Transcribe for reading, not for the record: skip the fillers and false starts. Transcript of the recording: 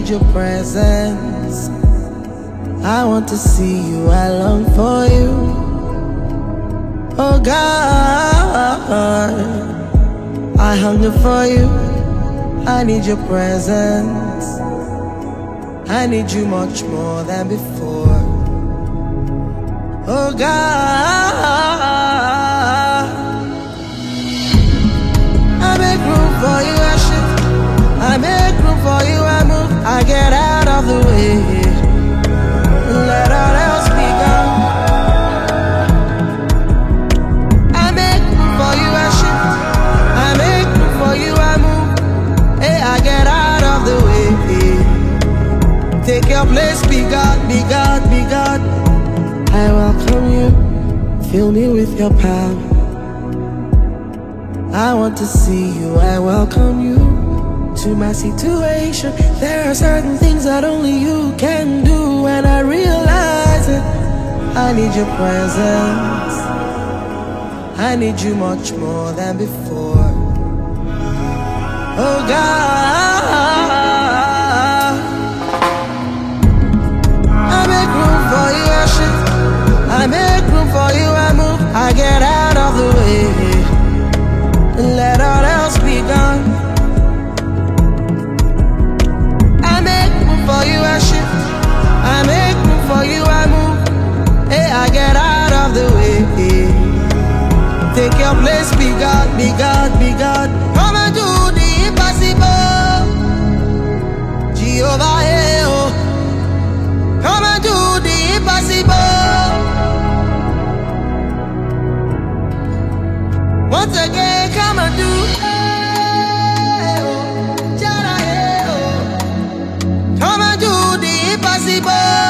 need your presence. I want to see you, I long for you. Oh God, I hunger for you. I need your presence. I need you much more than before. Oh God, I make room for you, I shift. I make room for you, I move. I get out of the way. Let all else be gone. I make room for you, I shift. I make room for you, I move. Hey, I get out of the way. Take your place, be God, be God, be God. I welcome you, fill me with your power. I want to see you, I welcome you to my situation. There are certain things that only you can do, and I realize it. I need your presence. I need you much more than before. Oh God, I make room for you, I shift. I make room for you, I move. I get out of the way. Let all else be gone. I make room for you, I shift. I make room for you, I move. Hey, I get out of the way. Take your place, be God, be God, be God. Come and do the impossible, Jehovah, hey, oh. Come and do the impossible. Once again, come and do. Hey, oh, Jada, hey, oh. Come and do the impossible.